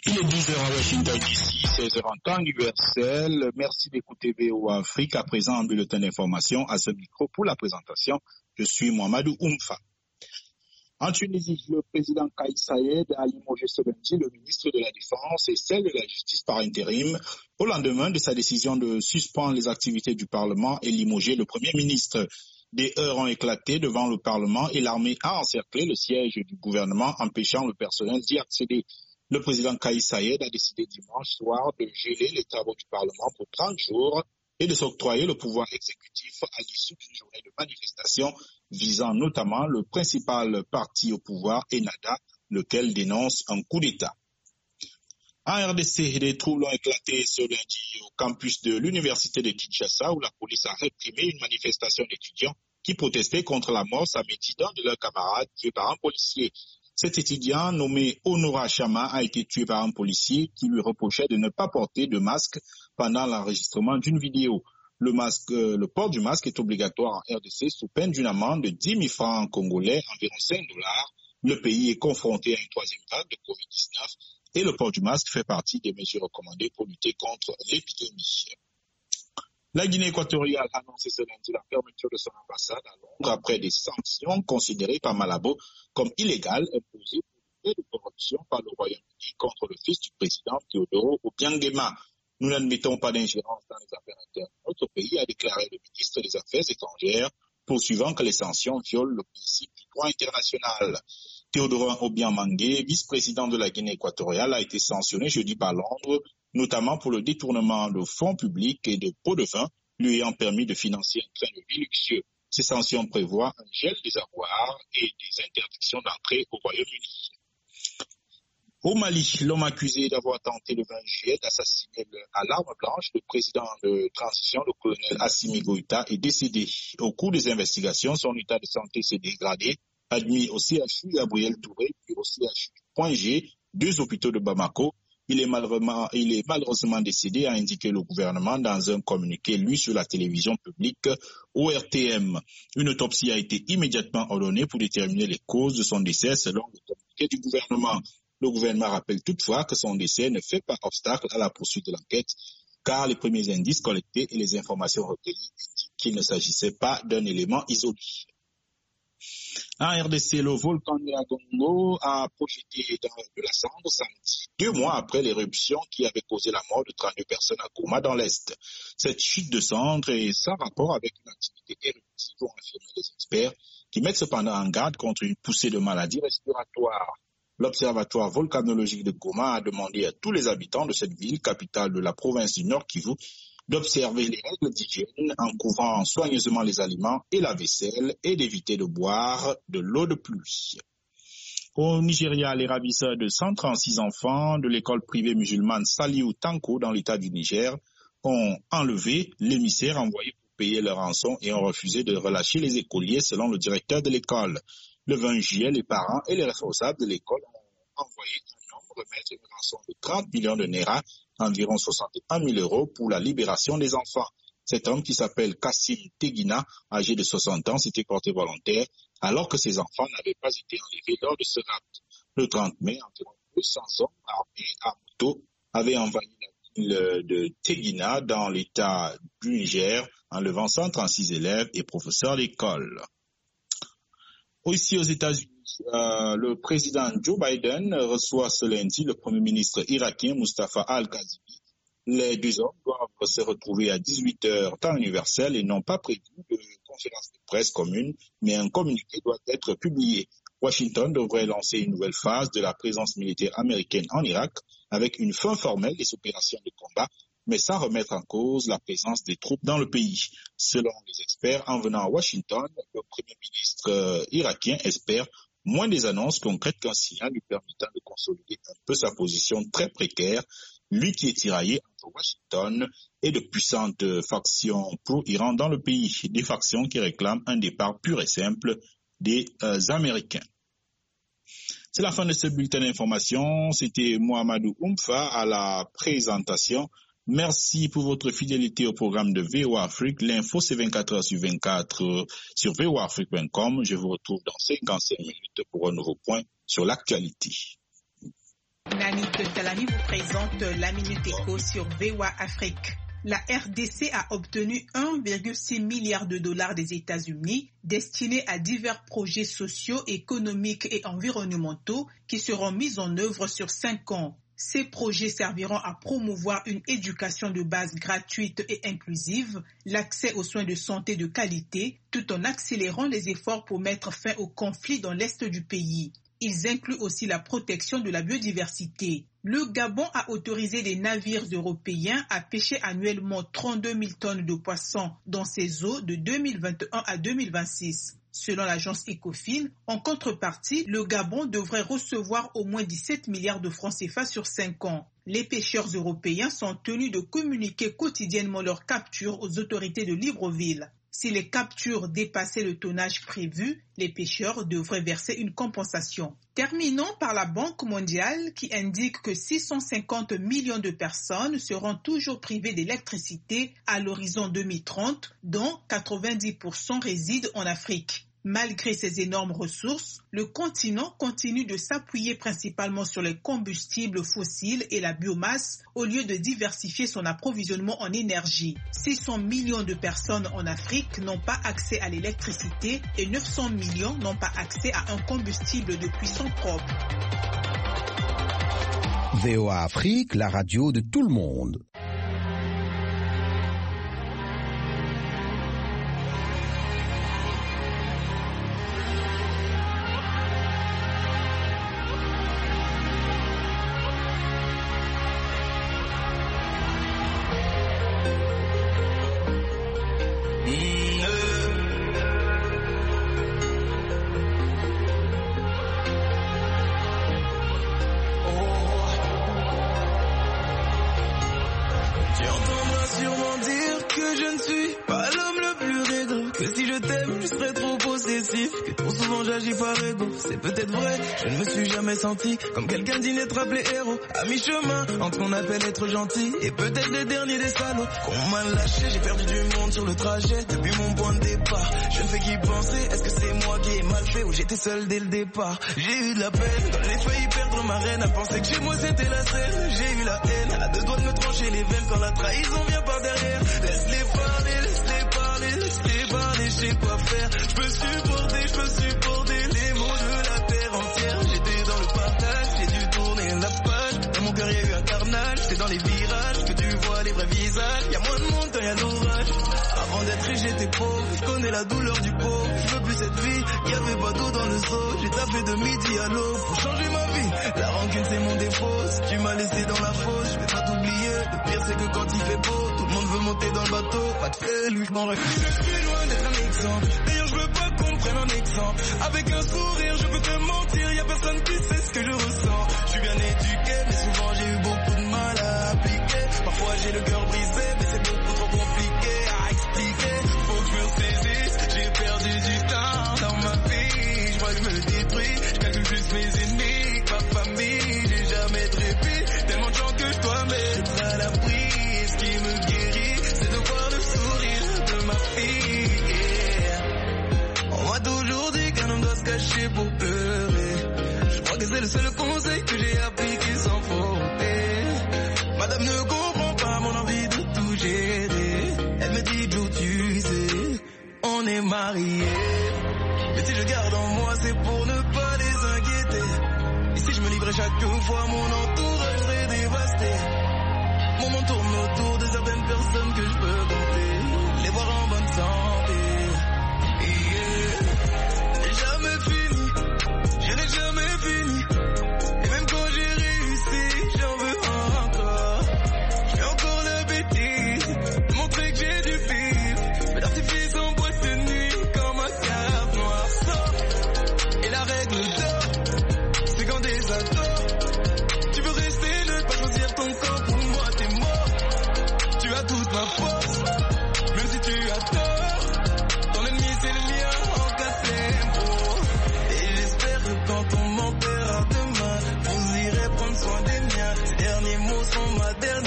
Il est 12h à Washington DC, 16h en temps universel. Merci d'écouter VOA Afrique. À présent, un bulletin d'information à ce micro pour la présentation. Je suis Mohamedou Oumfa. En Tunisie, le président Kais Saied a limogé ce lundi le ministre de la Défense et celle de la Justice par intérim au lendemain de sa décision de suspendre les activités du Parlement et limoger le Premier ministre. Des heurts ont éclaté devant le Parlement et l'armée a encerclé le siège du gouvernement, empêchant le personnel d'y accéder. Le président Kais Saied a décidé dimanche soir de geler les travaux du Parlement pour 30 jours et de s'octroyer le pouvoir exécutif à l'issue d'une journée de manifestation visant notamment le principal parti au pouvoir, Ennahda, lequel dénonce un coup d'État. En RDC, des troubles ont éclaté ce lundi au campus de l'université de Kinshasa où la police a réprimé une manifestation d'étudiants qui protestaient contre la mort samedi d'un de leurs camarades tué par un policier. Cet étudiant nommé Honora Chama a été tué par un policier qui lui reprochait de ne pas porter de masque pendant l'enregistrement d'une vidéo. Le port du masque est obligatoire en RDC sous peine d'une amende de 10 000 francs congolais, environ 5 $. Le pays est confronté à une troisième vague de Covid-19 et le port du masque fait partie des mesures recommandées pour lutter contre l'épidémie. La Guinée équatoriale a annoncé ce lundi la fermeture de son ambassade à Londres après des sanctions considérées par Malabo comme illégales imposées pour des faits de corruption par le Royaume-Uni contre le fils du président Teodoro Obiangema. Nous n'admettons pas d'ingérence dans les affaires internes. Notre pays a déclaré le ministre des Affaires étrangères, poursuivant que les sanctions violent le principe du droit international. Teodoro Obiang-Mangué, vice-président de la Guinée équatoriale, a été sanctionné jeudi par Londres, notamment pour le détournement de fonds publics et de pots de vin, lui ayant permis de financer un train de vie luxueux. Ces sanctions prévoient un gel des avoirs et des interdictions d'entrée au Royaume-Uni. Au Mali, l'homme accusé d'avoir tenté le 20 juillet d'assassiner à l'arme blanche le président de transition, le colonel Assimi Goïta, est décédé. Au cours des investigations, son état de santé s'est dégradé, admis au CHU Gabriel Touré, puis au CHU Point G, 2 hôpitaux de Bamako. Il est malheureusement décédé, a indiqué le gouvernement dans un communiqué lu sur la télévision publique ORTM. Une autopsie a été immédiatement ordonnée pour déterminer les causes de son décès selon le communiqué du gouvernement. Le gouvernement rappelle toutefois que son décès ne fait pas obstacle à la poursuite de l'enquête, car les premiers indices collectés et les informations recueillies indiquent qu'il ne s'agissait pas d'un élément isolé. En RDC, le volcan Nyiragongo a projeté de la cendre samedi, 2 mois après l'éruption qui avait causé la mort de 32 personnes à Goma dans l'Est. Cette chute de cendre est sans rapport avec une activité éruptive, ont affirmé les experts, qui mettent cependant en garde contre une poussée de maladies respiratoires. L'Observatoire volcanologique de Goma a demandé à tous les habitants de cette ville, capitale de la province du Nord Kivu, d'observer les règles d'hygiène en couvrant soigneusement les aliments et la vaisselle et d'éviter de boire de l'eau de pluie. Au Nigeria, les ravisseurs de 136 enfants de l'école privée musulmane Saliou Tanko dans l'état du Niger ont enlevé l'émissaire envoyé pour payer leur rançon et ont refusé de relâcher les écoliers selon le directeur de l'école. Le 20 juillet, les parents et les responsables de l'école ont envoyé un homme remettre une rançon de 30 millions de naira, environ 61 000 € pour la libération des enfants. Cet homme qui s'appelle Kassim Tegina, âgé de 60 ans, s'était porté volontaire alors que ses enfants n'avaient pas été enlevés lors de ce rapt. Le 30 mai, environ 200 hommes armés à moto avaient envahi la ville de Tegina dans l'état du Niger, enlevant 136 élèves et professeurs d'école. Aussi aux États-Unis, le président Joe Biden reçoit ce lundi le premier ministre irakien Mustafa Al-Kadhimi. Les 2 hommes doivent se retrouver à 18h temps universel et n'ont pas prévu de conférence de presse commune, mais un communiqué doit être publié. Washington devrait lancer une nouvelle phase de la présence militaire américaine en Irak avec une fin formelle des opérations de combat, mais sans remettre en cause la présence des troupes dans le pays. Selon les experts, en venant à Washington, le premier ministre irakien espère moins des annonces concrètes qu'un signal lui permettant de consolider un peu sa position très précaire, lui qui est tiraillé entre Washington et de puissantes factions pro-Iran dans le pays, des factions qui réclament un départ pur et simple des Américains. C'est la fin de ce bulletin d'information. C'était Mohamedou Oumfa à la présentation. Merci pour votre fidélité au programme de VOA Afrique. L'info, c'est 24 heures sur 24 sur voaafrique.com. Je vous retrouve dans 55 minutes pour un nouveau point sur l'actualité. Nanit Talami vous présente la Minute Éco sur VOA Afrique. La RDC a obtenu 1,6 milliard de dollars des États-Unis destinés à divers projets sociaux, économiques et environnementaux qui seront mis en œuvre sur 5 ans. Ces projets serviront à promouvoir une éducation de base gratuite et inclusive, l'accès aux soins de santé de qualité, tout en accélérant les efforts pour mettre fin aux conflits dans l'est du pays. Ils incluent aussi la protection de la biodiversité. Le Gabon a autorisé des navires européens à pêcher annuellement 32 000 tonnes de poissons dans ses eaux de 2021 à 2026. Selon l'agence Ecofin, en contrepartie, le Gabon devrait recevoir au moins 17 milliards de francs CFA sur 5 ans. Les pêcheurs européens sont tenus de communiquer quotidiennement leurs captures aux autorités de Libreville. Si les captures dépassaient le tonnage prévu, les pêcheurs devraient verser une compensation. Terminons par la Banque mondiale qui indique que 650 millions de personnes seront toujours privées d'électricité à l'horizon 2030, dont 90% résident en Afrique. Malgré ces énormes ressources, le continent continue de s'appuyer principalement sur les combustibles fossiles et la biomasse au lieu de diversifier son approvisionnement en énergie. 600 millions de personnes en Afrique n'ont pas accès à l'électricité et 900 millions n'ont pas accès à un combustible de puissance propre. VOA Afrique, la radio de tout le monde. C'est peut-être vrai, je ne me suis jamais senti comme quelqu'un d'inétrable et héros. À mi-chemin, entre qu'on appelle être gentil et peut-être les derniers des salauds qu'on m'a lâché, j'ai perdu du monde sur le trajet depuis mon point de départ. Je ne fais qu'y penser, est-ce que c'est moi qui ai mal fait ou j'étais seul dès le départ? J'ai eu de la peine, quand j'ai failli perdre ma reine, à penser que chez moi c'était la scène. J'ai eu la haine, à 2 doigts de me trancher les veines quand la trahison vient par derrière. Laisse-les parler, laisse-les parler, laisse-les parler, je sais quoi faire. Je peux supporter les mots de la terre entière. J'étais dans le partage, j'ai dû tourner la page. Dans mon cœur y a eu un carnage, c'est dans les virages que tu vois les vrais visages. Y'a moins de monde quand y'a l'orage. Avant d'être riche j'étais pauvre, je connais la douleur du pauvre. Je veux plus cette vie, y'avait pas d'eau dans le seau. J'ai taffé de midi à l'aube pour changer ma vie. La rancune c'est mon défaut, si tu m'as laissé dans la fosse, je vais pas t'oublier. Le pire c'est que quand il fait beau, tout le monde veut monter dans le bateau. Pas de fait, lui je m'en rêve. Je suis loin d'être un exemple, d'ailleurs je veux pas qu'on prenne un exemple. Avec un sourire je peux te mentir, y'a personne qui sait ce que je ressens. Je suis bien éduqué mais souvent j'ai eu beaucoup de mal à appliquer. Parfois j'ai le cœur brisé mais c'est beaucoup trop compliqué à expliquer. Faut que je me saisisse, j'ai perdu du temps dans ma vie. Je crois que je me détruis, je calcule juste mes ennemis, ma famille. J'ai jamais de répit, tellement de gens que je dois mettre à l'abri. Ce qui me guérit c'est de voir le sourire de ma fille. On m'a toujours dit qu'un homme doit se cacher pour pleurer. Je crois que c'est le seul conseil que j'ai appliqué sans faute. Madame ne comprend pas mon envie de tout gérer. Elle me dit Joe tu sais, on est mariés. Mais si je garde en moi c'est pour ne pas les inquiéter. Et si je me livrais chaque fois mon entourage serait dévasté. Mon monde tourne autour de certaines personnes que je peux compter. Les voir en bonne santé. Jamais fini, je n'ai jamais fini. Et même quand j'ai réussi, j'en veux encore. Je fais encore la bêtise de montrer que j'ai du pif. Mais l'artifice en boîte de nuit quand ma carte noire sort. Et la règle d'or, c'est quand des ados. Tu veux rester, ne pas choisir ton camp. Pour moi t'es mort. Tu as toute ma force, même si tu as tort. Ton ennemi c'est le mien en cas tempo. Et j'espère que quand on m'enterrera demain, vous irez prendre soin des miens. Ces derniers mots sont ma dernière.